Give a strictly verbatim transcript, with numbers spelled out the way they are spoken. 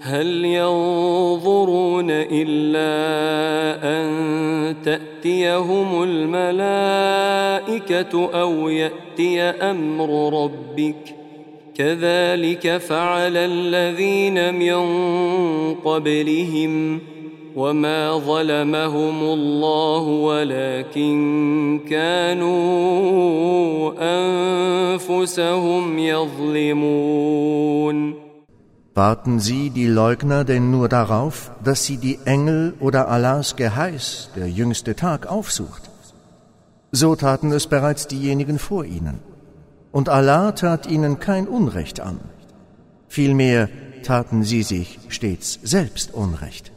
هل ينظرون إلا أن تأتيهم الملائكة أو يأتي أمر ربك كذلك فعل الذين من قبلهم وما ظلمهم الله ولكن كانوا أنفسهم يظلمون. Warten Sie, die Leugner, denn nur darauf, dass sie die Engel oder Allahs Geheiß, der jüngste Tag, aufsucht? So taten es bereits diejenigen vor ihnen. Und Allah tat ihnen kein Unrecht an. Vielmehr taten sie sich stets selbst Unrecht.